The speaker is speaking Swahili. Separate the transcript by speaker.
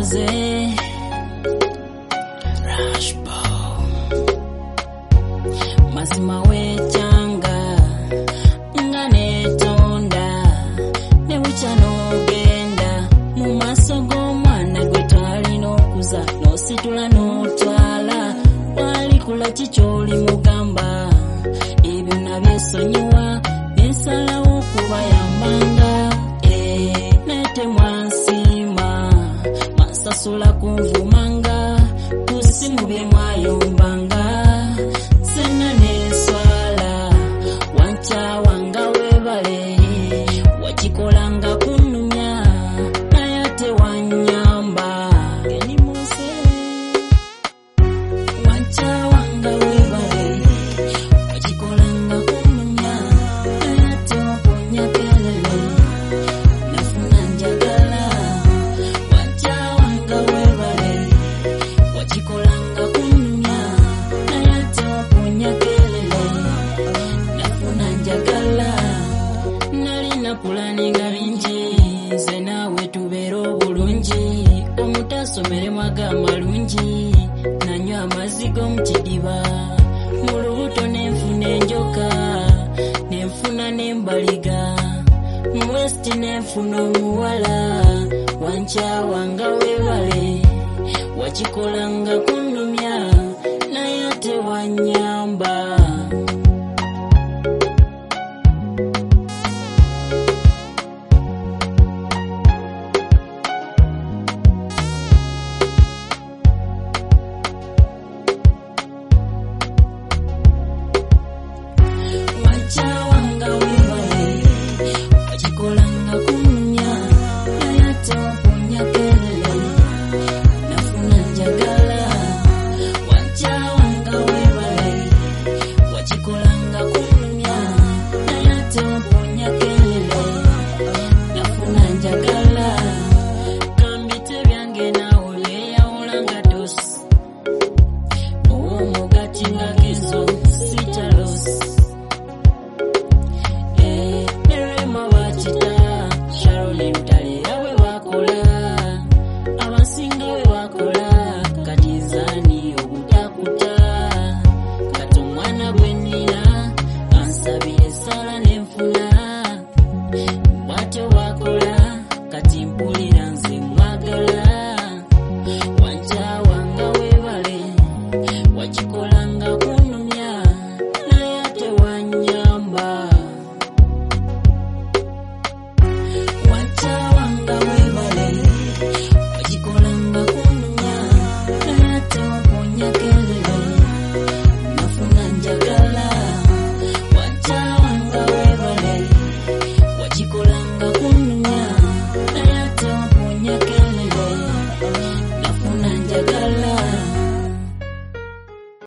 Speaker 1: wakoze Rushbow mazima wechanga nga netonda ne wicanogenda mu maso g'omwana gwe twalina okuza n'ositula n'otwala walikula kikyoli mugamba ebyo nabyesonyiwa nesalawo okubayambanga netemwansiima masasula kunvumanga kusimu bye mwayombanga senna neswala wancawanga webale wakikolanga kunnumya naye ate wanyamba genimuse wancawanga webale wakikolanga kunnumya naye ate waponya kelele nafuna njagala wancawanga webale wakikolanga kunnumya naye ate waponya kelele nafuna njagala nalina pulaninga bingi nze naawe tubeera obulungi omutasomere amalungi nanywa amazzi g'omu kidiba mu lubuto nenfuna enjoka nenfuna n'embaliga mu west nenfuna omuwala wancawanga webale wakikolanga kunnumya naye ate wanyamba